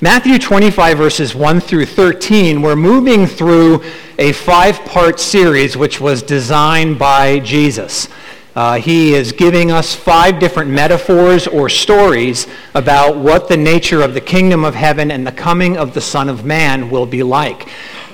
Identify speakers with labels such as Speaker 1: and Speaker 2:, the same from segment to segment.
Speaker 1: Matthew 25, verses 1 through 13, we're moving through a 5-part series which was designed by Jesus. He is giving us 5 different metaphors or stories about what the nature of the kingdom of heaven and the coming of the Son of Man will be like.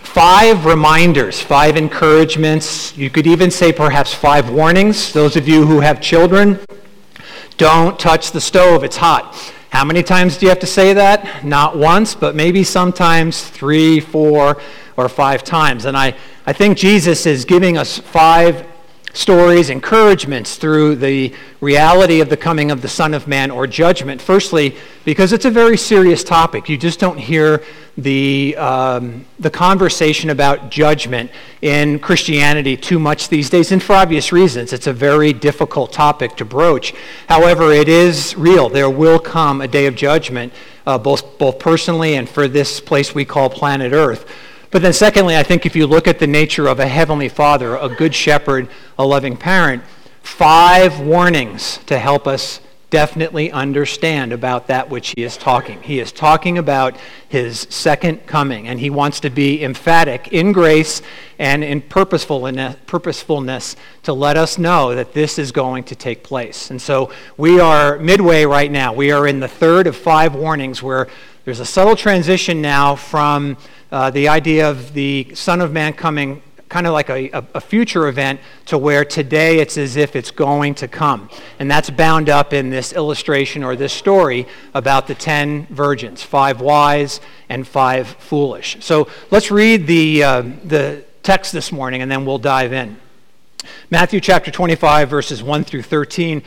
Speaker 1: 5 reminders, 5 encouragements, you could even say perhaps 5 warnings. Those of you who have children, don't touch the stove, it's hot. How many times do you have to say that? Not once, but maybe sometimes 3, 4, or 5 times. And I think Jesus is giving us 5 stories, encouragements through the reality of the coming of the Son of Man or judgment. Firstly, because it's a very serious topic. You just don't hear the conversation about judgment in Christianity too much these days, and for obvious reasons. It's a very difficult topic to broach. However, it is real. There will come a day of judgment, both personally and for this place we call planet Earth. But then secondly, I think if you look at the nature of a heavenly Father, a good shepherd, a loving parent, 5 warnings to help us definitely understand about that which he is talking. He is talking about his second coming, and he wants to be emphatic in grace and in purposefulness to let us know that this is going to take place. And so we are midway right now. We are in the 3rd of 5 warnings where there's a subtle transition now from the idea of the Son of Man coming kind of like a future event to where today it's as if it's going to come. And that's bound up in this illustration or this story about the 10 virgins, 5 wise and 5 foolish. So let's read the text this morning and then we'll dive in. Matthew chapter 25, verses 1 through 13.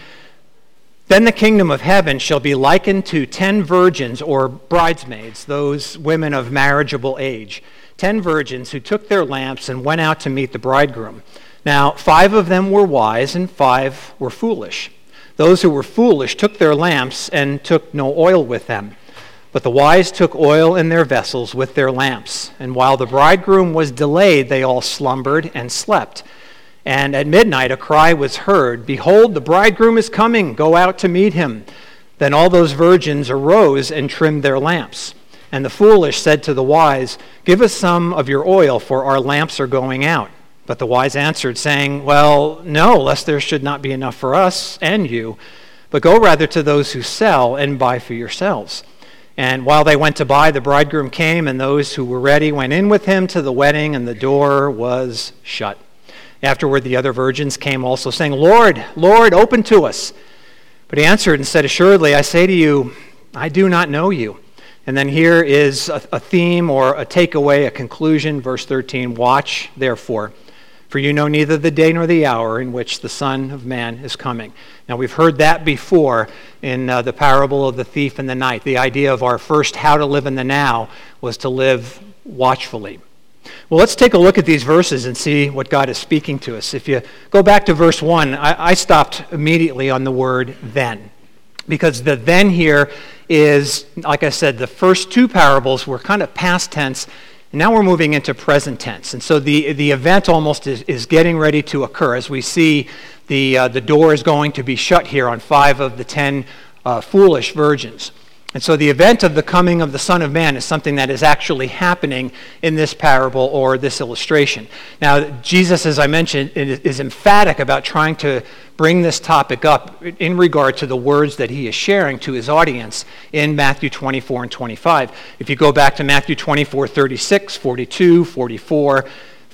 Speaker 1: Then the kingdom of heaven shall be likened to 10 virgins or bridesmaids, those women of marriageable age, 10 virgins who took their lamps and went out to meet the bridegroom. Now 5 of them were wise and 5 were foolish. Those who were foolish took their lamps and took no oil with them. But the wise took oil in their vessels with their lamps. And while the bridegroom was delayed, they all slumbered and slept. And at midnight a cry was heard, "Behold, the bridegroom is coming, go out to meet him." Then all those virgins arose and trimmed their lamps. And the foolish said to the wise, "Give us some of your oil, for our lamps are going out." But the wise answered, saying, "Well, no, lest there should not be enough for us and you. But go rather to those who sell and buy for yourselves." And while they went to buy, the bridegroom came, and those who were ready went in with him to the wedding, and the door was shut. Afterward, the other virgins came also, saying, "Lord, Lord, open to us." But he answered and said, "Assuredly, I say to you, I do not know you." And then here is a theme or a takeaway, a conclusion, verse 13. "Watch, therefore, for you know neither the day nor the hour in which the Son of Man is coming." Now, we've heard that before in the parable of the thief in the night. The idea of our first how to live in the now was to live watchfully. Well, let's take a look at these verses and see what God is speaking to us. If you go back to verse 1, I stopped immediately on the word then, because the then here is, like I said, the first 2 parables were kind of past tense, and now we're moving into present tense. And so the event almost is getting ready to occur as we see the door is going to be shut here on 5 of the 10 foolish virgins. And so the event of the coming of the Son of Man is something that is actually happening in this parable or this illustration. Now, Jesus, as I mentioned, is emphatic about trying to bring this topic up in regard to the words that he is sharing to his audience in Matthew 24 and 25. If you go back to Matthew 24, 36, 42, 44,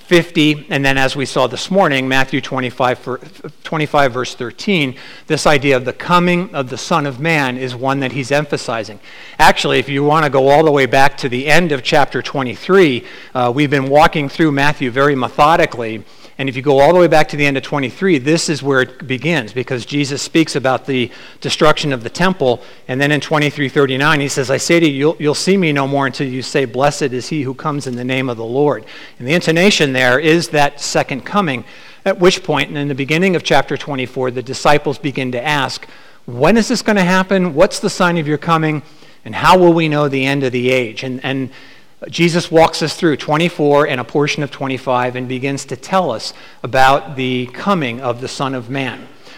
Speaker 1: 50, and then as we saw this morning, Matthew 25, verse 13, this idea of the coming of the Son of Man is one that he's emphasizing. Actually, if you want to go all the way back to the end of chapter 23, we've been walking through Matthew very methodically, and if you go all the way back to the end of 23, this is where it begins, because Jesus speaks about the destruction of the temple, and then in 23:39 he says, "I say to you, you'll see me no more until you say, 'Blessed is he who comes in the name of the Lord.'" And the intonation there is that second coming, at which point, in the beginning of chapter 24, the disciples begin to ask, when is this going to happen? What's the sign of your coming? And how will we know the end of the age? And Jesus walks us through 24 and a portion of 25 and begins to tell us about the coming of the Son of Man.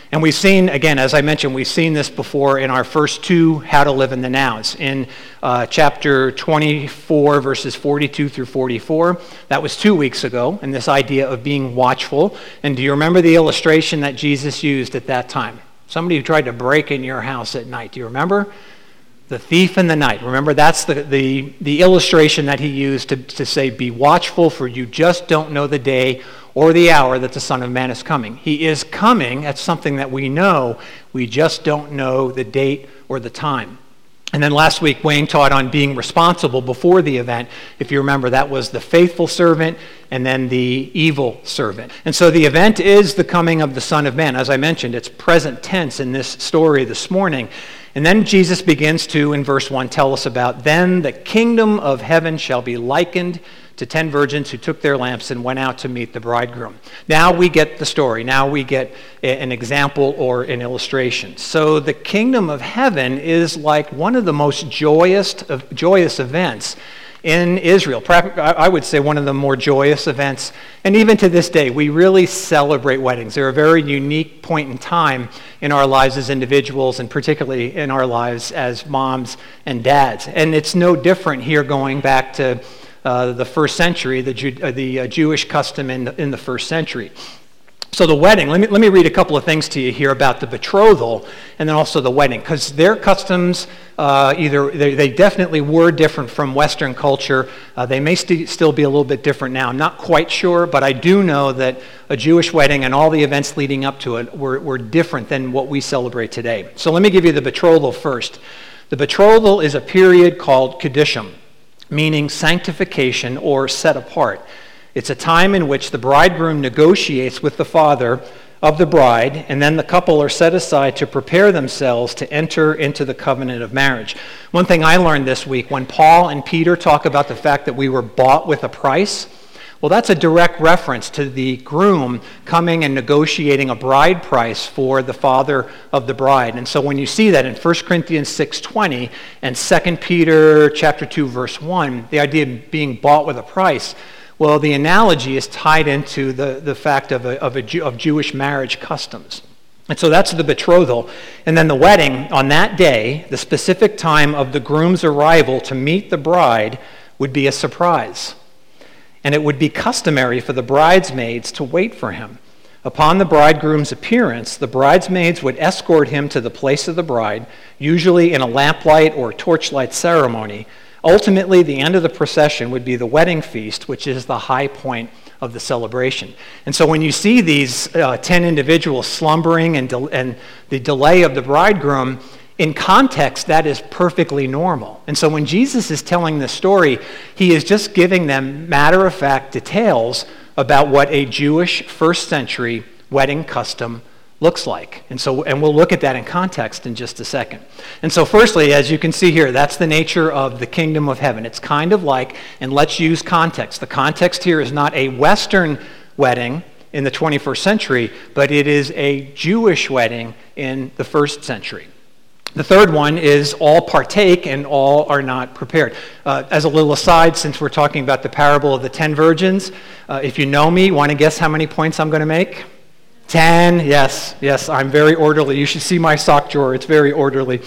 Speaker 1: And we've seen, again, as I mentioned, we've seen this before in our first two How to Live in the Nows. In chapter 24, verses 42 through 44, that was 2 weeks ago, and this idea of being watchful. And do you remember the illustration that Jesus used at that time? Somebody who tried to break in your house at night. Do you remember? The thief in the night. Remember, that's the illustration that he used to say, be watchful, for you just don't know the day or the hour that the Son of Man is coming. He is coming. That's something that we know. We just don't know the date or the time. And then last week, Wayne taught on being responsible before the event. If you remember, that was the faithful servant and then the evil servant. And so the event is the coming of the Son of Man. As I mentioned, it's present tense in this story this morning. And then Jesus begins to, in verse 1, tell us about, then the kingdom of heaven shall be likened to 10 virgins who took their lamps and went out to meet the bridegroom. Now we get the story. Now we get an example or an illustration. So the kingdom of heaven is like one of the most joyous events in Israel. I would say one of the more joyous events. And even to this day, we really celebrate weddings. They're a very unique point in time in our lives as individuals, and particularly in our lives as moms and dads. And it's no different here going back to the first century, the Jewish custom in the first century. So the wedding, let me read a couple of things to you here about the betrothal and then also the wedding, because their customs, they definitely were different from Western culture. They may still be a little bit different now. I'm not quite sure, but I do know that a Jewish wedding and all the events leading up to it were different than what we celebrate today. So let me give you the betrothal first. The betrothal is a period called Kedushim, meaning sanctification or set apart. It's a time in which the bridegroom negotiates with the father of the bride, and then the couple are set aside to prepare themselves to enter into the covenant of marriage. One thing I learned this week, when Paul and Peter talk about the fact that we were bought with a price, well, that's a direct reference to the groom coming and negotiating a bride price for the father of the bride. And so when you see that in 1 Corinthians 6:20 and 2 Peter chapter 2, verse 1, the idea of being bought with a price, well, the analogy is tied into the fact of Jewish marriage customs. And so that's the betrothal. And then the wedding, on that day, the specific time of the groom's arrival to meet the bride would be a surprise. And it would be customary for the bridesmaids to wait for him. Upon the bridegroom's appearance, the bridesmaids would escort him to the place of the bride, usually in a lamplight or torchlight ceremony. Ultimately, the end of the procession would be the wedding feast, which is the high point of the celebration. And so when you see these 10 individuals slumbering and the delay of the bridegroom, in context, that is perfectly normal. And so when Jesus is telling this story, he is just giving them matter-of-fact details about what a Jewish first century wedding custom looks like. And we'll look at that in context in just a second. And so firstly, as you can see here, that's the nature of the kingdom of heaven. It's kind of like, and let's use context. The context here is not a Western wedding in the 21st century, but it is a Jewish wedding in the first century. The third one is all partake and all are not prepared. As a little aside, since we're talking about the parable of the 10 virgins, if you know me, want to guess how many points I'm going to make? 10, yes, I'm very orderly. You should see my sock drawer, it's very orderly.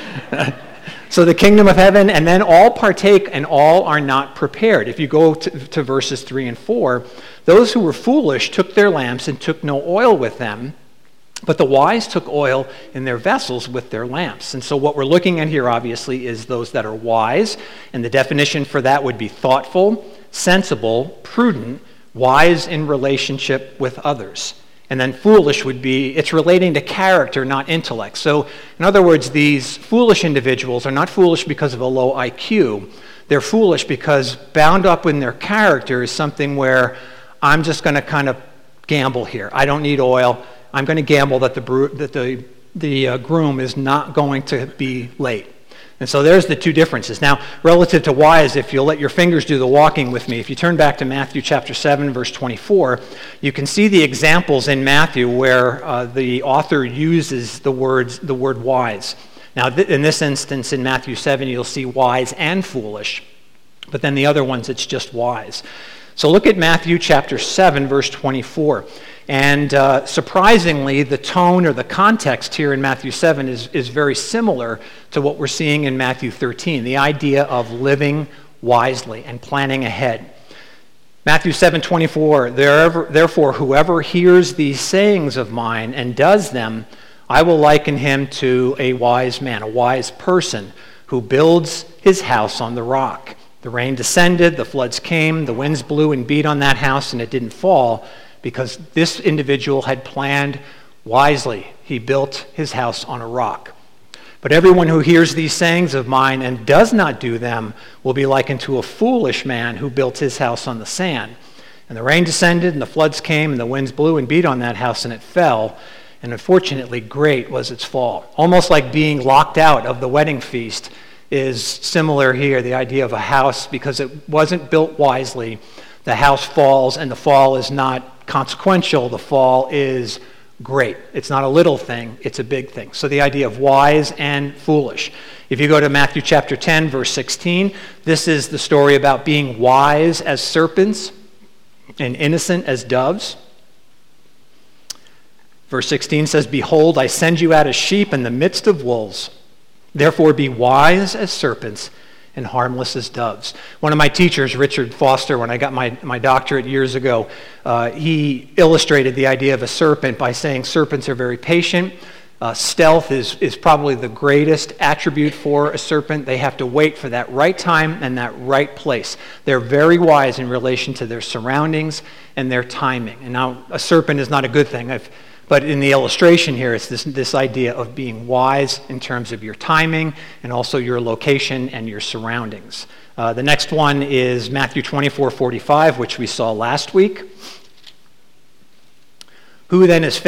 Speaker 1: So the kingdom of heaven, and then all partake and all are not prepared. If you go to verses 3 and 4, those who were foolish took their lamps and took no oil with them, but the wise took oil in their vessels with their lamps. And so what we're looking at here, obviously, is those that are wise. And the definition for that would be thoughtful, sensible, prudent, wise in relationship with others. And then foolish would be, it's relating to character, not intellect. So, in other words, these foolish individuals are not foolish because of a low IQ. They're foolish because bound up in their character is something where I'm just going to kind of gamble here. I don't need oil. I'm going to gamble that the groom is not going to be late. And so there's the two differences. Now, relative to wise, if you'll let your fingers do the walking with me, if you turn back to Matthew chapter 7, verse 24, you can see the examples in Matthew where the author uses the word wise. Now, in this instance, in Matthew 7, you'll see wise and foolish. But then the other ones, it's just wise. So look at Matthew chapter 7, verse 24. And surprisingly, the tone or the context here in Matthew 7 is very similar to what we're seeing in Matthew 13, the idea of living wisely and planning ahead. Matthew 7:24, therefore, whoever hears these sayings of mine and does them, I will liken him to a wise man, a wise person, who builds his house on the rock. The rain descended, the floods came, the winds blew and beat on that house, and it didn't fall, because this individual had planned wisely. He built his house on a rock. But everyone who hears these sayings of mine and does not do them will be likened to a foolish man who built his house on the sand. And the rain descended, and the floods came, and the winds blew and beat on that house, and it fell. And unfortunately, great was its fall. Almost like being locked out of the wedding feast is similar here, the idea of a house, because it wasn't built wisely. The house falls, and the fall is not consequential. The fall is great. It's not a little thing, it's a big thing. So the idea of wise and foolish. If you go to Matthew chapter 10, verse 16, this is the story about being wise as serpents and innocent as doves. Verse 16 says, behold, I send you out as sheep in the midst of wolves. Therefore be wise as serpents and harmless as doves. One of my teachers, Richard Foster, when I got my doctorate years ago, he illustrated the idea of a serpent by saying serpents are very patient. Stealth is probably the greatest attribute for a serpent. They have to wait for that right time and that right place. They're very wise in relation to their surroundings and their timing. And now, a serpent is not a good thing. But in the illustration here, it's this idea of being wise in terms of your timing and also your location and your surroundings. The next one is Matthew 24:45, which we saw last week. Who then is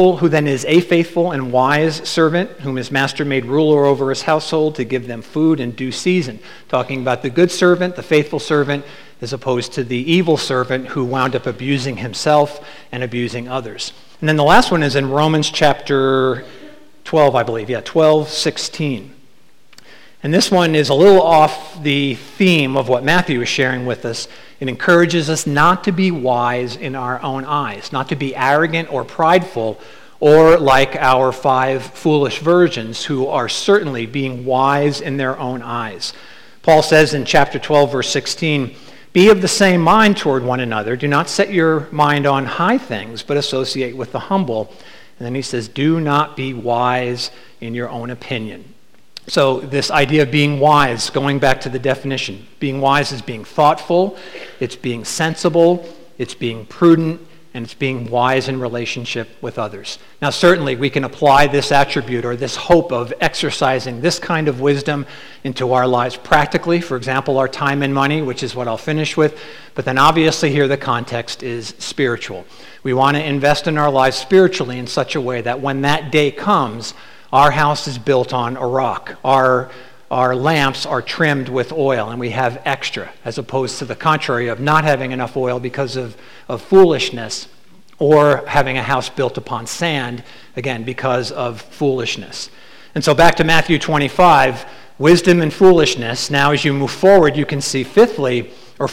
Speaker 1: a faithful and wise servant, whom his master made ruler over his household to give them food in due season? Talking about the good servant, the faithful servant, as opposed to the evil servant who wound up abusing himself and abusing others. And then the last one is in Romans chapter 12, I believe. 12:16. And this one is a little off the theme of what Matthew is sharing with us. It encourages us not to be wise in our own eyes, not to be arrogant or prideful, or like our 5 foolish virgins who are certainly being wise in their own eyes. Paul says in chapter 12, verse 16, be of the same mind toward one another. Do not set your mind on high things, but associate with the humble. And then he says, do not be wise in your own opinion. So this idea of being wise, going back to the definition, being wise is being thoughtful, it's being sensible, it's being prudent, and it's being wise in relationship with others. Now certainly we can apply this attribute or this hope of exercising this kind of wisdom into our lives practically. For example, our time and money, which is what I'll finish with. But then obviously here the context is spiritual. We want to invest in our lives spiritually in such a way that when that day comes, our house is built on a rock. Our lamps are trimmed with oil and we have extra, as opposed to the contrary of not having enough oil because of foolishness, or having a house built upon sand, again, because of foolishness. And so back to Matthew 25, wisdom and foolishness. Now as you move forward, you can see fourthly,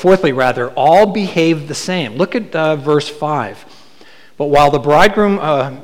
Speaker 1: all behave the same. Look at verse 5. But while the bridegroom...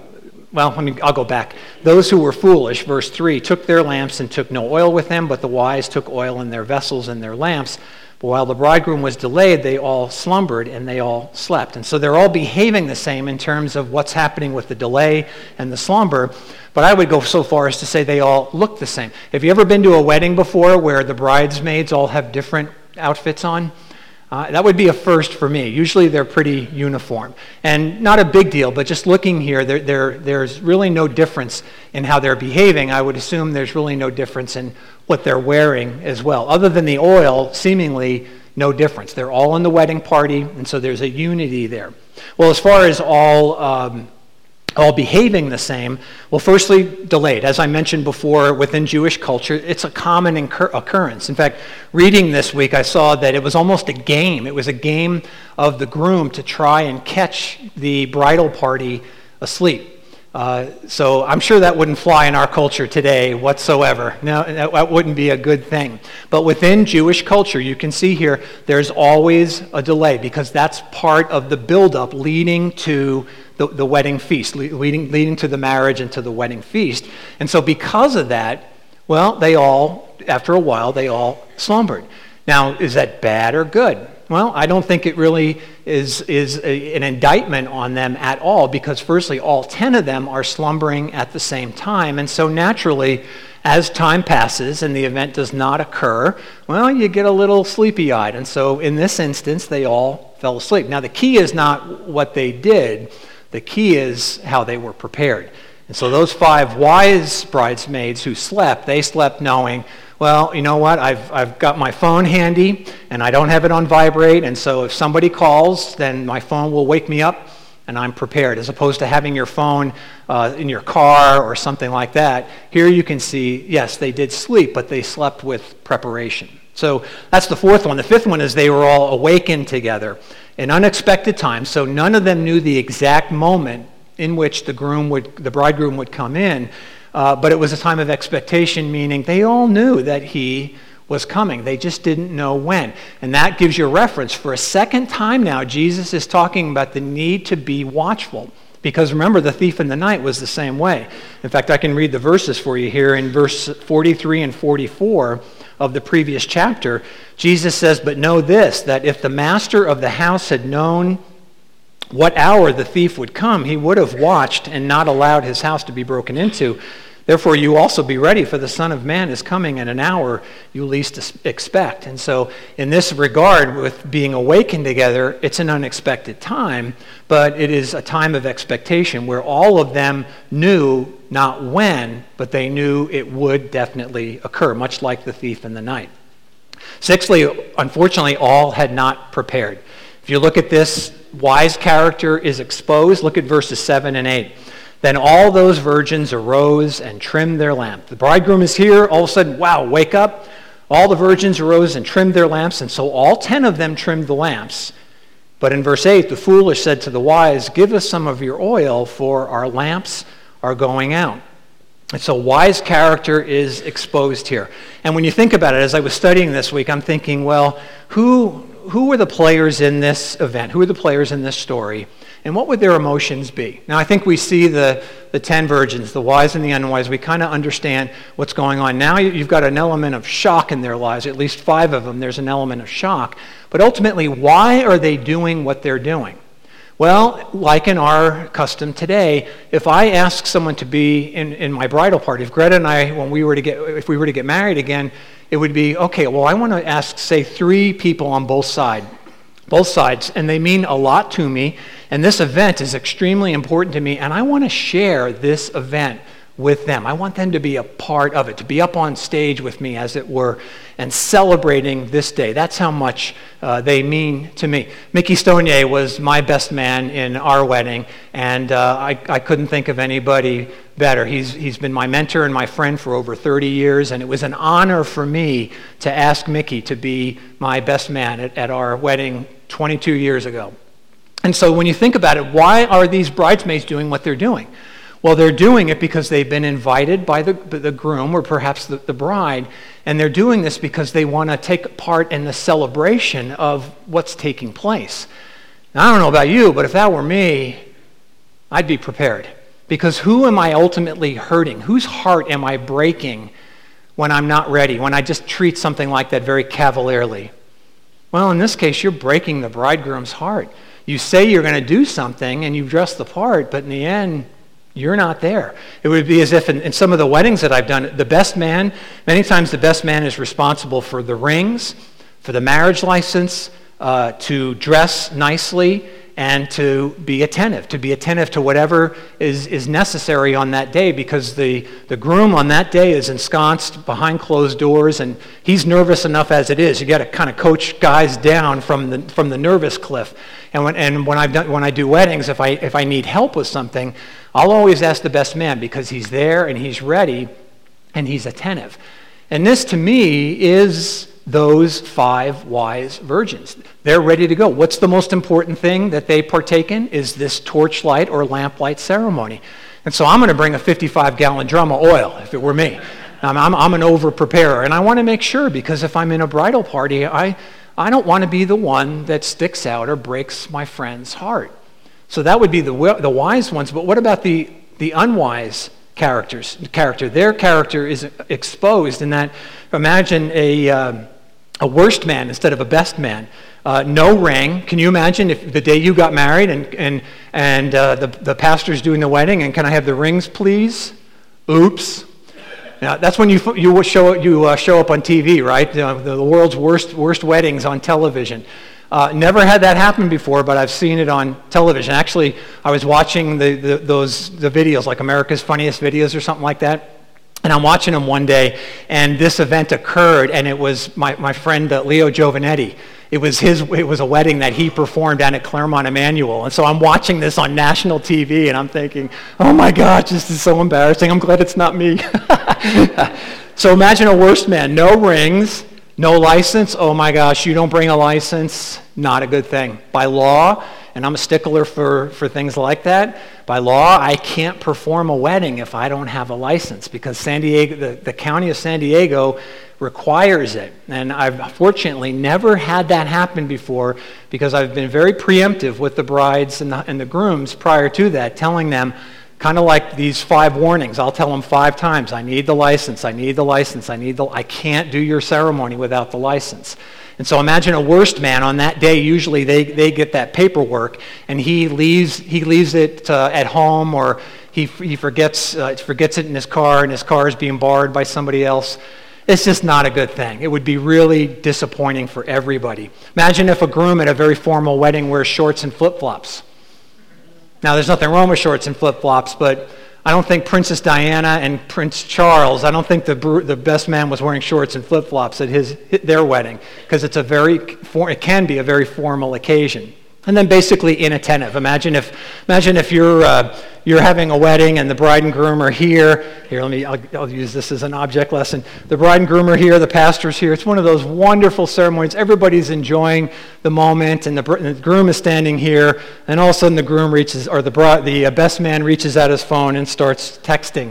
Speaker 1: I'll go back. Those who were foolish, verse 3, took their lamps and took no oil with them, but the wise took oil in their vessels and their lamps. But while the bridegroom was delayed, they all slumbered and they all slept. And so they're all behaving the same in terms of what's happening with the delay and the slumber. But I would go so far as to say they all look the same. Have you ever been to a wedding before where the bridesmaids all have different outfits on? That would be a first for me. Usually they're pretty uniform. And not a big deal, but just looking here, there's really no difference in how they're behaving. I would assume there's really no difference in what they're wearing as well. Other than the oil, seemingly no difference. They're all in the wedding party, and so there's a unity there. Well, as far as all behaving the same, well, firstly, delayed. As I mentioned before, within Jewish culture, it's a common occurrence. In fact, reading this week, I saw that it was almost a game. It was a game of the groom to try and catch the bridal party asleep. So I'm sure that wouldn't fly in our culture today whatsoever. No, that wouldn't be a good thing. But within Jewish culture, you can see here, there's always a delay because that's part of the buildup leading to the wedding feast, leading to the marriage and to the wedding feast. And so because of that, well, after a while, they all slumbered. Now, is that bad or good? Well, I don't think it really is an indictment on them at all, because firstly, all 10 of them are slumbering at the same time. And so naturally, as time passes and the event does not occur, well, you get a little sleepy-eyed. And so in this instance, they all fell asleep. Now, the key is not what they did. The key is how they were prepared. And so those 5 wise bridesmaids who slept, they slept knowing, well, you know what, I've got my phone handy, and I don't have it on vibrate, and so if somebody calls, then my phone will wake me up, and I'm prepared, as opposed to having your phone in your car or something like that. Here you can see, yes, they did sleep, but they slept with preparation. So that's the 4th one. The 5th one is they were all awakened together in unexpected times, so none of them knew the exact moment in which the bridegroom would come in, but it was a time of expectation, meaning they all knew that he was coming. They just didn't know when. And that gives you a reference. For a second time now, Jesus is talking about the need to be watchful. Because remember, the thief in the night was the same way. In fact, I can read the verses for you here. In verse 43 and 44 of the previous chapter, Jesus says, "But know this, that if the master of the house had known what hour the thief would come, he would have watched and not allowed his house to be broken into. Therefore, you also be ready, for the Son of Man is coming in an hour you least expect." And so in this regard, with being awakened together, it's an unexpected time, but it is a time of expectation where all of them knew not when, but they knew it would definitely occur, much like the thief in the night. Sixthly, unfortunately, all had not prepared. If you look at this, wise character is exposed. Look at verses 7 and 8. "Then all those virgins arose and trimmed their lamp." The bridegroom is here. All of a sudden, wow, wake up. All the virgins arose and trimmed their lamps, and so all 10 of them trimmed the lamps. But in verse 8, the foolish said to the wise, "Give us some of your oil, for our lamps are going out." And so wise character is exposed here. And when you think about it, as I was studying this week, I'm thinking, well, who were the players in this event? Who are the players in this story? And what would their emotions be? Now, I think we see the 10 virgins, the wise and the unwise. We kind of understand what's going on. Now you've got an element of shock in their lives. At least 5 of them, there's an element of shock. But ultimately, why are they doing what they're doing? Well, like in our custom today, if I ask someone to be in my bridal party, if Greta and I, if we were to get married again, it would be, okay, well, I want to ask, say, 3 people on both sides, and they mean a lot to me, and this event is extremely important to me, and I want to share this event with them. I want them to be a part of it, to be up on stage with me, as it were, and celebrating this day. That's how much they mean to me. Mickey Stonier was my best man in our wedding, and I couldn't think of anybody better. He's been my mentor and my friend for over 30 years, and it was an honor for me to ask Mickey to be my best man at our wedding 22 years ago. And so when you think about it, why are these bridesmaids doing what they're doing? Well, they're doing it because they've been invited by the groom or perhaps the bride, and they're doing this because they want to take part in the celebration of what's taking place. Now, I don't know about you, but if that were me, I'd be prepared. Because who am I ultimately hurting? Whose heart am I breaking when I'm not ready, when I just treat something like that very cavalierly? Well, in this case, you're breaking the bridegroom's heart. You say you're going to do something, and you dress the part, but in the end, you're not there. It would be as if in some of the weddings that I've done, the best man, many times the best man is responsible for the rings, for the marriage license, to dress nicely, and to be attentive to whatever is necessary on that day, because the groom on that day is ensconced behind closed doors, and he's nervous enough as it is. You got to kind of coach guys down from the nervous cliff. And when I do weddings, if I need help with something, I'll always ask the best man, because he's there and he's ready and he's attentive. And this, to me, is those 5 wise virgins. They're ready to go. What's the most important thing that they partake in is this torchlight or lamplight ceremony. And so I'm going to bring a 55-gallon drum of oil, if it were me. I'm an over-preparer, and I want to make sure, because if I'm in a bridal party, I don't want to be the one that sticks out or breaks my friend's heart. So that would be the wise ones. But what about the unwise character? Their character is exposed in that, imagine a worst man instead of a best man. No ring. Can you imagine if the day you got married and the pastor's doing the wedding and can I have the rings, please? Oops. Now that's when you show up on TV, right? The world's worst weddings on television. Never had that happen before, but I've seen it on television. Actually, I was watching the videos, like America's Funniest Videos or something like that. And I'm watching them one day, and this event occurred, and it was my friend Leo Giovanetti. It was a wedding that he performed down at Claremont Emmanuel. And so I'm watching this on national TV, and I'm thinking, oh my gosh, this is so embarrassing. I'm glad it's not me. So imagine a worst man. No rings, no license. Oh my gosh, you don't bring a license. Not a good thing. By law, and I'm a stickler for things like that, by law, I can't perform a wedding if I don't have a license because San Diego, the county of San Diego requires it. And I've fortunately never had that happen before because I've been very preemptive with the brides and the grooms prior to that, telling them kind of like these 5 warnings. I'll tell them 5 times, I need the license, I need the license, I can't do your ceremony without the license. And so imagine a worst man on that day. Usually they get that paperwork, and he leaves it at home, or he forgets it in his car, and his car is being borrowed by somebody else. It's just not a good thing. It would be really disappointing for everybody. Imagine if a groom at a very formal wedding wears shorts and flip-flops. Now, there's nothing wrong with shorts and flip-flops, but I don't think Princess Diana and Prince Charles, I don't think the best man was wearing shorts and flip-flops at their wedding, because it can be a very formal occasion. And then basically inattentive. Imagine if you're having a wedding and the bride and groom are here. Here, I'll use this as an object lesson. The bride and groom are here, the pastor's here. It's one of those wonderful ceremonies. Everybody's enjoying the moment, and the groom is standing here, and all of a sudden the groom reaches, or the best man reaches out his phone and starts texting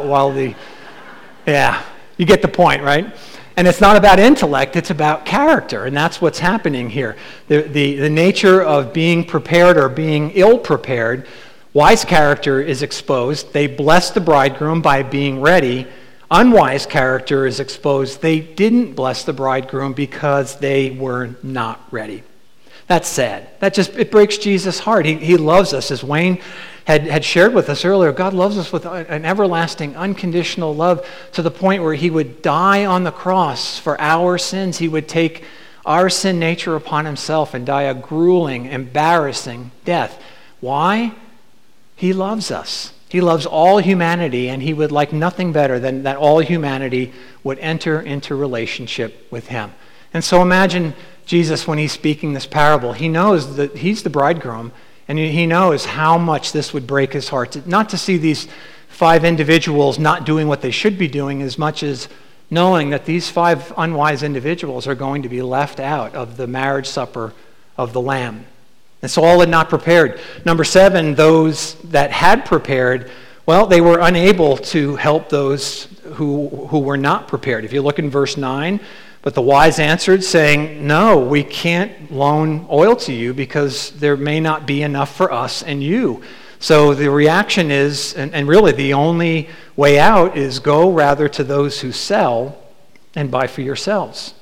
Speaker 1: you get the point, right? And it's not about intellect, it's about character, and that's what's happening here. The nature of being prepared or being ill-prepared, wise character is exposed. They bless the bridegroom by being ready. Unwise character is exposed. They didn't bless the bridegroom because they were not ready. That's sad. It breaks Jesus' heart. He loves us, as Wayne had shared with us earlier. God loves us with an everlasting, unconditional love to the point where he would die on the cross for our sins. He would take our sin nature upon himself and die a grueling, embarrassing death. Why? He loves us. He loves all humanity, and he would like nothing better than that all humanity would enter into relationship with him. And so imagine Jesus, when he's speaking this parable, he knows that he's the bridegroom, and he knows how much this would break his heart. Not to see these 5 individuals not doing what they should be doing, as much as knowing that these 5 unwise individuals are going to be left out of the marriage supper of the Lamb. And so all had not prepared. Number 7, those that had prepared, well, they were unable to help those who were not prepared. If you look in verse 9, but the wise answered, saying, no, we can't loan oil to you because there may not be enough for us and you. So the reaction is, and really the only way out is go rather to those who sell and buy for yourselves.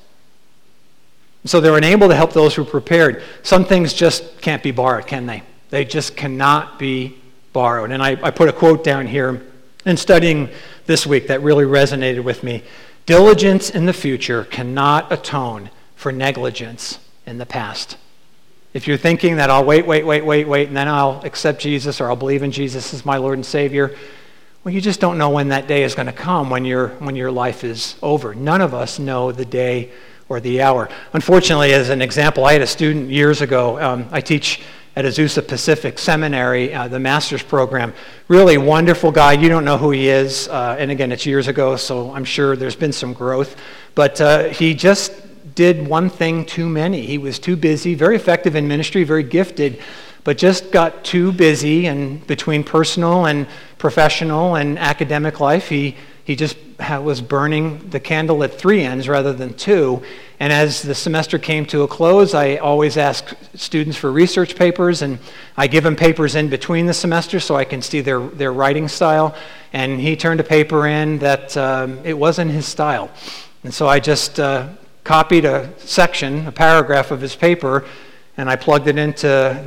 Speaker 1: So they're unable to help those who are prepared. Some things just can't be borrowed, can they? They just cannot be borrowed. And I put a quote down here in studying this week that really resonated with me. Diligence in the future cannot atone for negligence in the past. If you're thinking that I'll wait, and then I'll accept Jesus or I'll believe in Jesus as my Lord and Savior, well, you just don't know when that day is going to come, when your life is over. None of us know the day or the hour. Unfortunately, as an example, I had a student years ago. I teach at Azusa Pacific Seminary, the master's program. Really wonderful guy. You don't know who he is. And again, it's years ago, so I'm sure there's been some growth. But he just did one thing too many. He was too busy, very effective in ministry, very gifted, but just got too busy. And between personal and professional and academic life, he just was burning the candle at 3 ends rather than 2. And as the semester came to a close, I always ask students for research papers, and I give them papers in between the semesters so I can see their writing style. And he turned a paper in that it wasn't his style. And so I just copied a section, a paragraph of his paper, and I plugged it into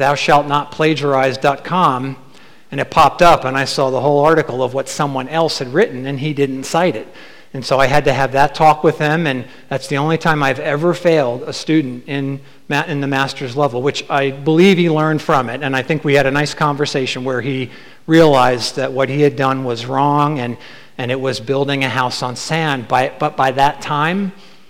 Speaker 1: thoushalltnotplagiarize.com, and it popped up, and I saw the whole article of what someone else had written, and he didn't cite it. And so I had to have that talk with him, and that's the only time I've ever failed a student in the master's level, which I believe he learned from it. And I think we had a nice conversation where he realized that what he had done was wrong, and it was building a house on sand. But by that time,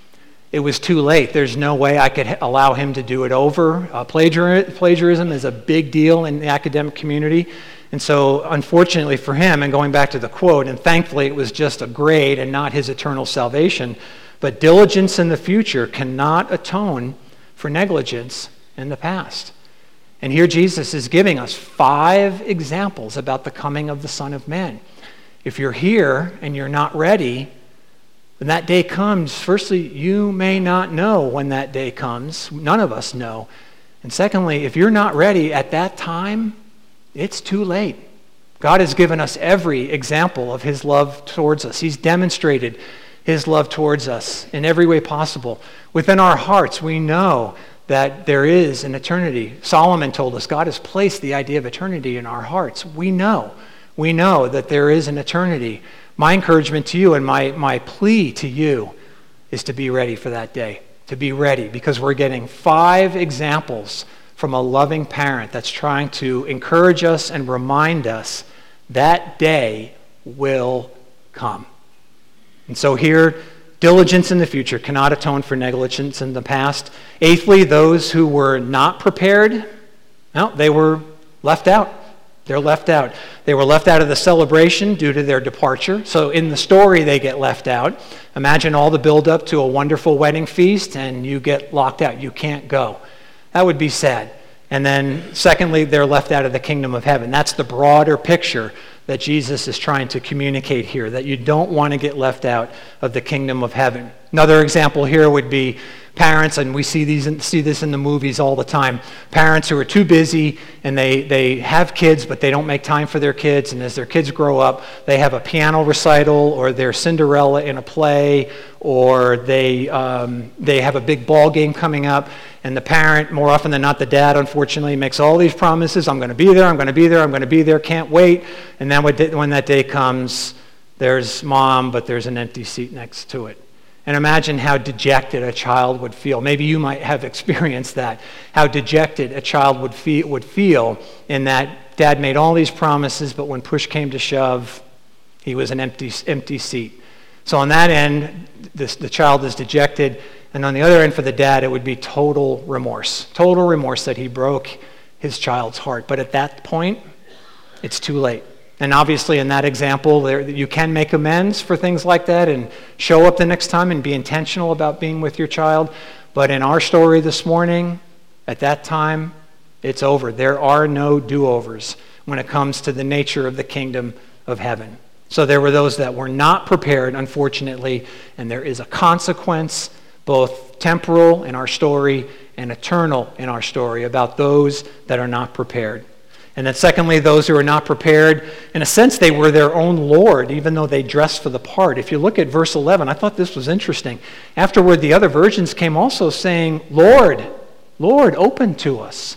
Speaker 1: it was too late. There's no way I could allow him to do it over. Plagiarism is a big deal in the academic community. And so, unfortunately for him, and going back to the quote, and thankfully it was just a grade and not his eternal salvation, but diligence in the future cannot atone for negligence in the past. And here Jesus is giving us 5 examples about the coming of the Son of Man. If you're here and you're not ready, when that day comes, firstly, you may not know when that day comes. None of us know. And secondly, if you're not ready at that time, it's too late. God has given us every example of his love towards us. He's demonstrated his love towards us in every way possible. Within our hearts, we know that there is an eternity. Solomon told us God has placed the idea of eternity in our hearts. We know that there is an eternity. My encouragement to you and my plea to you is to be ready for that day. To be ready, because we're getting 5 examples from a loving parent that's trying to encourage us and remind us that day will come. And so here, diligence in the future cannot atone for negligence in the past. Eighthly, those who were not prepared, they were left out. They're left out. They were left out of the celebration due to their departure. So in the story, they get left out. Imagine all the build-up to a wonderful wedding feast, and you get locked out. You can't go. That would be sad. And then, secondly, they're left out of the kingdom of heaven. That's the broader picture that Jesus is trying to communicate here, that you don't want to get left out of the kingdom of heaven. Another example here would be parents, and we see this in the movies all the time, parents who are too busy and they have kids, but they don't make time for their kids, and as their kids grow up, they have a piano recital, or they're Cinderella in a play, or they have a big ball game coming up, and the parent, more often than not the dad, unfortunately, makes all these promises. I'm going to be there, I'm going to be there, I'm going to be there, can't wait. And then when that day comes, there's mom, but there's an empty seat next to it. And imagine how dejected a child would feel. Maybe you might have experienced that, how dejected a child would feel in that dad made all these promises, but when push came to shove, he was an empty seat. So on that end, the child is dejected, and on the other end for the dad, it would be total remorse that he broke his child's heart. But at that point, it's too late. And obviously in that example, you can make amends for things like that and show up the next time and be intentional about being with your child. But in our story this morning, at that time, it's over. There are no do-overs when it comes to the nature of the kingdom of heaven. So there were those that were not prepared, unfortunately, and there is a consequence, both temporal in our story and eternal in our story, about those that are not prepared. And then secondly, those who are not prepared, in a sense, they were their own Lord, even though they dressed for the part. If you look at verse 11, I thought this was interesting. Afterward, the other virgins came also saying, Lord, Lord, open to us.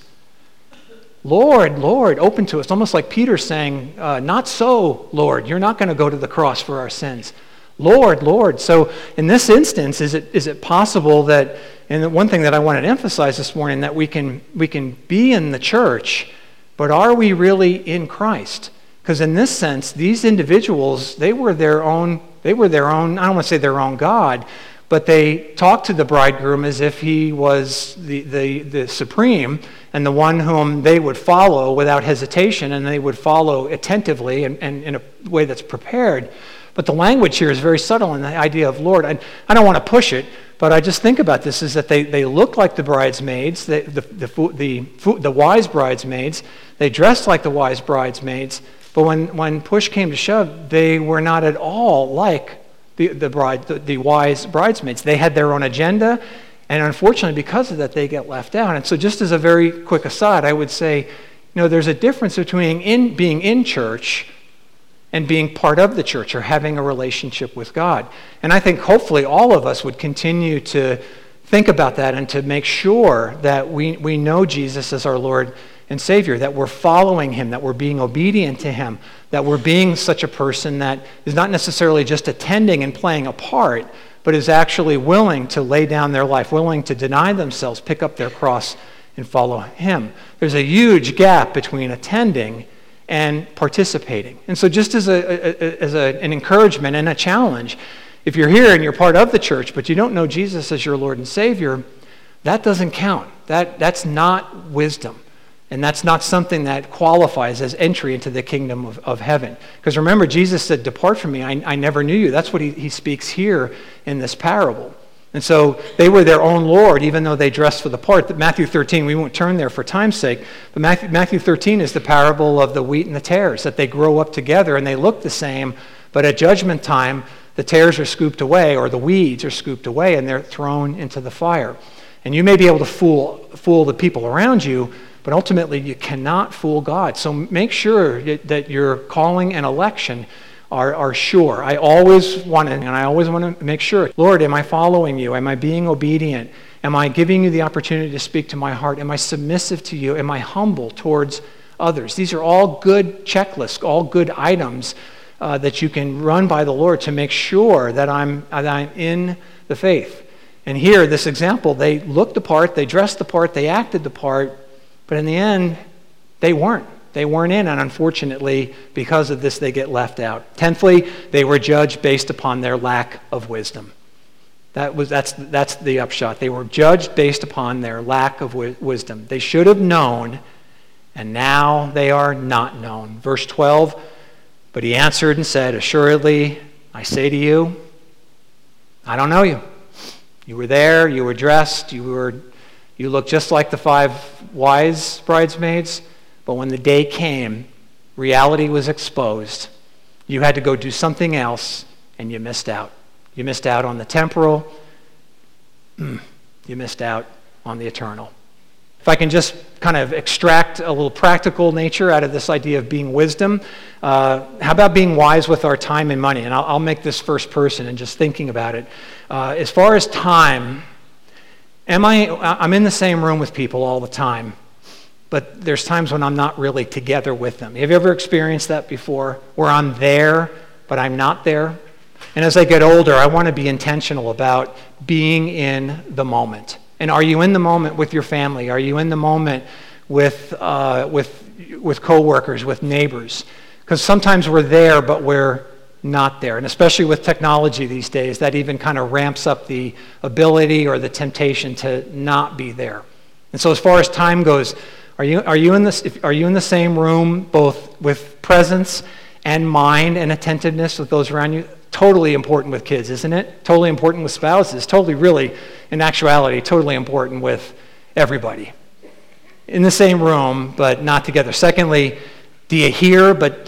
Speaker 1: Lord, Lord, open to us. Almost like Peter saying, not so, Lord. You're not going to go to the cross for our sins. Lord, Lord. So in this instance, is it possible that, and one thing that I wanted to emphasize this morning, that we can be in the church, but are we really in Christ? Because in this sense, these individuals, they were their own, I don't want to say their own God, but they talked to the bridegroom as if he was the supreme and the one whom they would follow without hesitation, and they would follow attentively and in a way that's prepared. But the language here is very subtle in the idea of Lord. I don't want to push it, but I just think about this, is that they look like the bridesmaids, the wise bridesmaids. They dressed like the wise bridesmaids, but when push came to shove, they were not at all like the wise bridesmaids. They had their own agenda, And unfortunately, because of that, they get left out. And so just as a very quick aside, I would say, there's a difference between being in church and being part of the church or having a relationship with God. And I think hopefully all of us would continue to think about that and to make sure that we know Jesus as our Lord and Savior, that we're following him, that we're being obedient to him, that we're being such a person that is not necessarily just attending and playing a part, but is actually willing to lay down their life, willing to deny themselves, pick up their cross, and follow him. There's a huge gap between attending and participating. And so just as an encouragement and a challenge, if you're here and you're part of the church, but you don't know Jesus as your Lord and Savior, that doesn't count. That's not wisdom. And that's not something that qualifies as entry into the kingdom of heaven. Because remember, Jesus said, "Depart from me, I never knew you." That's what he speaks here in this parable. And so they were their own Lord, even though they dressed for the part. Matthew 13, we won't turn there for time's sake, but Matthew 13 is the parable of the wheat and the tares, that they grow up together and they look the same, but at judgment time, the tares are scooped away, or the weeds are scooped away, and they're thrown into the fire. And you may be able to fool the people around you, but ultimately you cannot fool God. So make sure that your calling and election are sure. I always want to make sure, Lord, am I following you? Am I being obedient? Am I giving you the opportunity to speak to my heart? Am I submissive to you? Am I humble towards others? These are all good checklists, all good items that you can run by the Lord to make sure that I'm in the faith. And here, this example, they looked the part, they dressed the part, they acted the part, but in the end, they weren't. They weren't in, and unfortunately, because of this, they get left out. 10thly, they were judged based upon their lack of wisdom. That's the upshot. They were judged based upon their lack of wisdom. They should have known, and now they are not known. Verse 12, but he answered and said, "Assuredly, I say to you, I don't know you. You were there, you were dressed, you looked just like the 5 wise bridesmaids, but when the day came, reality was exposed. You had to go do something else, and you missed out. You missed out on the temporal. You missed out on the eternal." If I can just kind of extract a little practical nature out of this idea of being wisdom, how about being wise with our time and money? And I'll make this first person and just thinking about it. As far as time, I'm in the same room with people all the time, but there's times when I'm not really together with them. Have you ever experienced that before, where I'm there, but I'm not there? And as I get older, I want to be intentional about being in the moment. And are you in the moment with your family? Are you in the moment with coworkers, with neighbors? Because sometimes we're there, but we're not there. And especially with technology these days, that even kind of ramps up the ability or the temptation to not be there. And so as far as time goes, are you in the same room, both with presence and mind and attentiveness with those around you? Totally important with kids, isn't it? Totally important with spouses. Totally, really, in actuality, totally important with everybody. In the same room, but not together. Secondly, do I hear but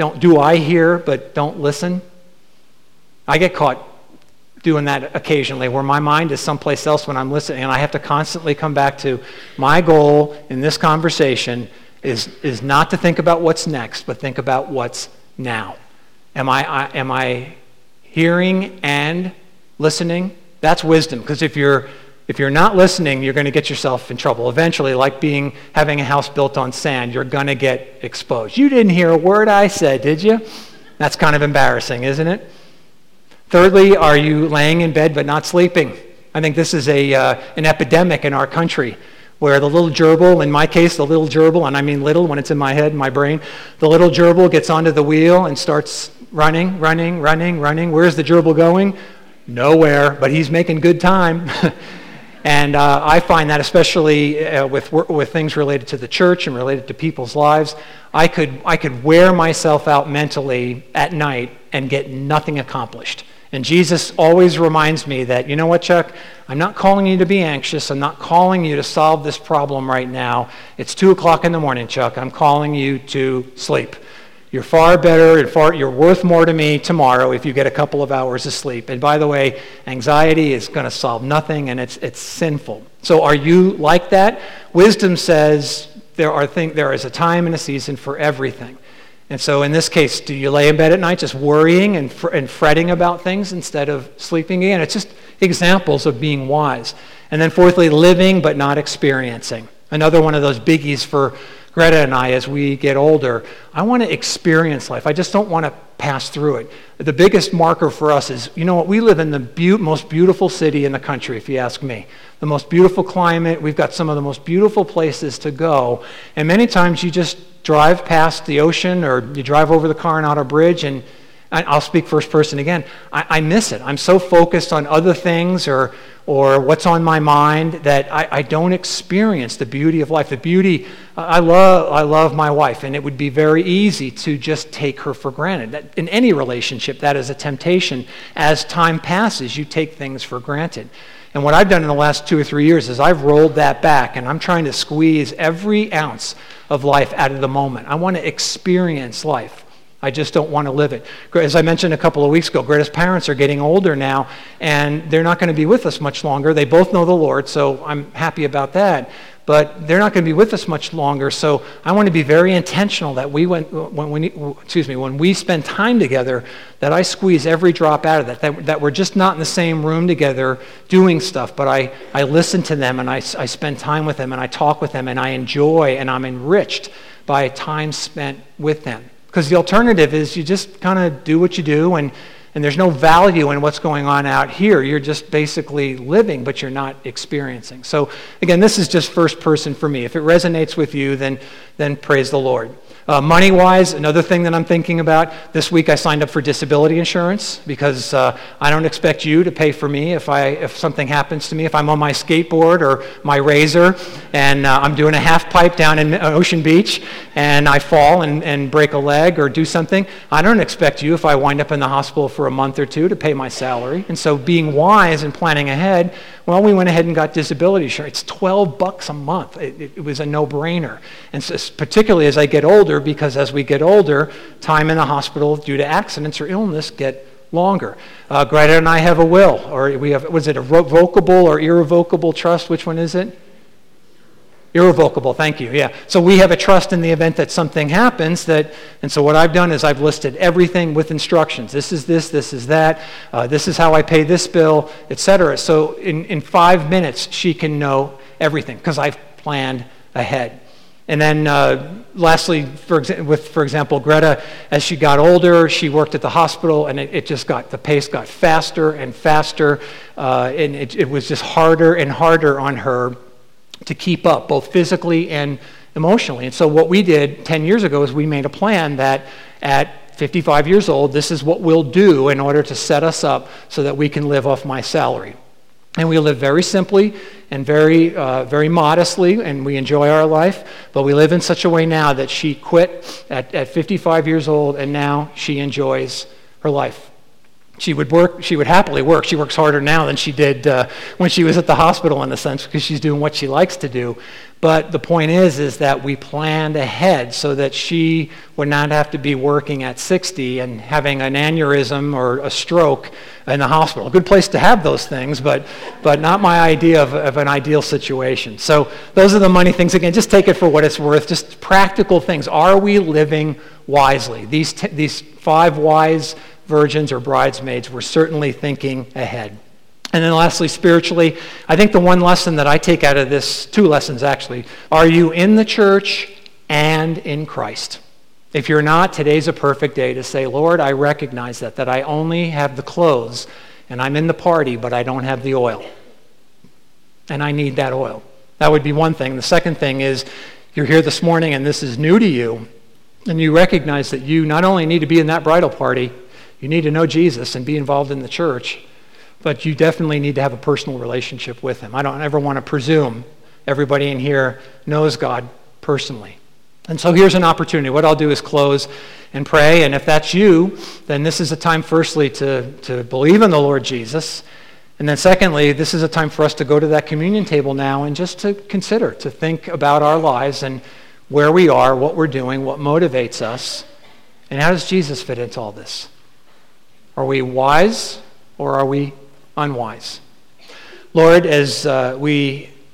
Speaker 1: don't listen? I get caught doing that occasionally, where my mind is someplace else when I'm listening, and I have to constantly come back to my goal in this conversation is not to think about what's next, but think about what's now. Am I hearing and listening? That's wisdom, because if you're not listening, you're going to get yourself in trouble. Eventually, like having a house built on sand, you're going to get exposed. You didn't hear a word I said, did you? That's kind of embarrassing, isn't it? Thirdly, are you laying in bed but not sleeping? I think this is an epidemic in our country, where the little gerbil, in my case, the little gerbil, and I mean little when it's in my head, my brain, the little gerbil gets onto the wheel and starts running. Where's the gerbil going? Nowhere, but he's making good time. And I find that especially with things related to the church and related to people's lives, I could wear myself out mentally at night and get nothing accomplished. And Jesus always reminds me that, you know what, Chuck? I'm not calling you to be anxious. I'm not calling you to solve this problem right now. It's 2 o'clock in the morning, Chuck. I'm calling you to sleep. You're far better and you're worth more to me tomorrow if you get a couple of hours of sleep. And by the way, anxiety is going to solve nothing, and it's sinful. So are you like that? Wisdom says there is a time and a season for everything. And so in this case, do you lay in bed at night just worrying and fretting about things instead of sleeping again? It's just examples of being wise. And then fourthly, living but not experiencing. Another one of those biggies for Greta and I as we get older. I want to experience life. I just don't want to pass through it. The biggest marker for us is, you know what, we live in the most beautiful city in the country, if you ask me. The most beautiful climate. We've got some of the most beautiful places to go. And many times you just drive past the ocean or you drive over the Coronado Bridge, and I'll speak first person again. I miss it. I'm so focused on other things or what's on my mind that I don't experience the beauty of life. The beauty, I love my wife, and it would be very easy to just take her for granted. That in any relationship, that is a temptation. As time passes, you take things for granted. And what I've done in the last 2 or 3 years is I've rolled that back, and I'm trying to squeeze every ounce of life out of the moment. I want to experience life. I just don't want to live it. As I mentioned a couple of weeks ago, Greta's parents are getting older now, and they're not going to be with us much longer. They both know the Lord, so I'm happy about that. But they're not going to be with us much longer, so I want to be very intentional that when we spend time together, that I squeeze every drop out of that we're just not in the same room together doing stuff, but I listen to them, and I spend time with them, and I talk with them, and I enjoy, and I'm enriched by time spent with them. Because the alternative is you just kind of do what you do, and there's no value in what's going on out here. You're just basically living, but you're not experiencing. So again, this is just first person for me. If it resonates with you, then praise the Lord. Money-wise, another thing that I'm thinking about, this week I signed up for disability insurance because I don't expect you to pay for me if something happens to me. If I'm on my skateboard or my razor and I'm doing a half pipe down in Ocean Beach and I fall and break a leg or do something, I don't expect you, if I wind up in the hospital for a month or two, to pay my salary. And so being wise and planning ahead, well, we went ahead and got disability insurance. It's $12 a month. It was a no-brainer. And so particularly as I get older, because as we get older, time in the hospital due to accidents or illness get longer. Greta and I have a will, or we have, was it a revocable or irrevocable trust? Which one is it? Irrevocable, thank you, yeah. So we have a trust in the event that something happens and so what I've done is I've listed everything with instructions. This is that, this is how I pay this bill, etc. So in 5 minutes, she can know everything because I've planned ahead. And then lastly, for example, Greta, as she got older, she worked at the hospital, and the pace got faster and faster, and it was just harder and harder on her to keep up, both physically and emotionally. And so what we did 10 years ago is we made a plan that at 55 years old, this is what we'll do in order to set us up so that we can live off my salary. And we live very simply and very modestly, and we enjoy our life, but we live in such a way now that she quit at 55 years old, and now she enjoys her life. She would happily work. She works harder now than she did when she was at the hospital, in a sense, because she's doing what she likes to do. But the point is that we planned ahead so that she would not have to be working at 60 and having an aneurysm or a stroke in the hospital. A good place to have those things, but not my idea of an ideal situation. So those are the money things. Again, just take it for what it's worth. Just practical things. Are we living wisely? These 5 wise virgins or bridesmaids were certainly thinking ahead. And then lastly, spiritually, I think the one lesson that I take out of this, 2 lessons actually, are you in the church and in Christ? If you're not, today's a perfect day to say, Lord, I recognize that I only have the clothes and I'm in the party, but I don't have the oil. And I need that oil. That would be one thing. The second thing is you're here this morning and this is new to you, and you recognize that you not only need to be in that bridal party, you need to know Jesus and be involved in the church, but you definitely need to have a personal relationship with him. I don't ever want to presume everybody in here knows God personally. And so here's an opportunity. What I'll do is close and pray, and if that's you, then this is a time firstly to believe in the Lord Jesus, and then secondly, this is a time for us to go to that communion table now and just to consider, to think about our lives and where we are, what we're doing, what motivates us, and how does Jesus fit into all this? Are we wise or are we unwise? Lord, as we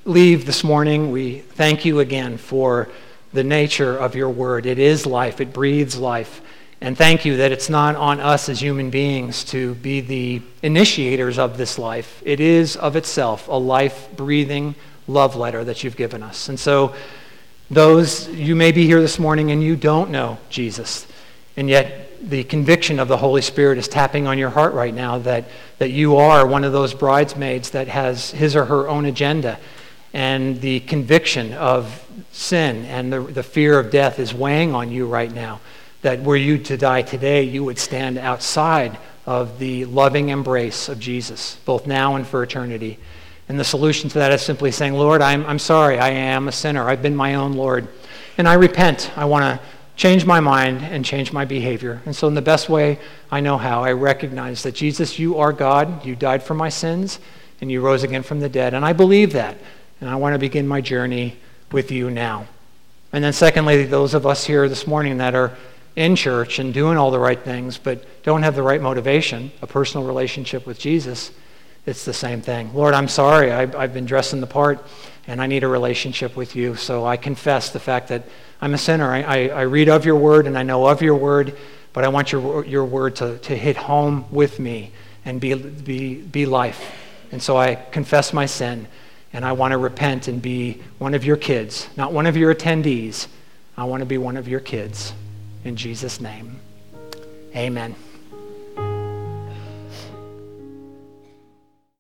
Speaker 1: leave this morning, we thank you again for the nature of your word. It is life. It breathes life. And thank you that it's not on us as human beings to be the initiators of this life. It is of itself a life-breathing love letter that you've given us. And so those, you may be here this morning and you don't know Jesus, and yet the conviction of the Holy Spirit is tapping on your heart right now that you are one of those bridesmaids that has his or her own agenda, and the conviction of sin and the fear of death is weighing on you right now, that were you to die today, you would stand outside of the loving embrace of Jesus, both now and for eternity. And the solution to that is simply saying, Lord, I'm sorry, I am a sinner. I've been my own Lord, and I repent. I want to change my mind and change my behavior. And so in the best way I know how, I recognize that Jesus, you are God. You died for my sins, and you rose again from the dead. And I believe that, and I want to begin my journey with you now. And then secondly, those of us here this morning that are in church and doing all the right things but don't have the right motivation, a personal relationship with Jesus, it's the same thing. Lord, I'm sorry. I've been dressing the part, and I need a relationship with you. So I confess the fact that I'm a sinner. I read of your word, and I know of your word, but I want your word to hit home with me and be life. And so I confess my sin, and I want to repent and be one of your kids, not one of your attendees. I want to be one of your kids. In Jesus' name, amen.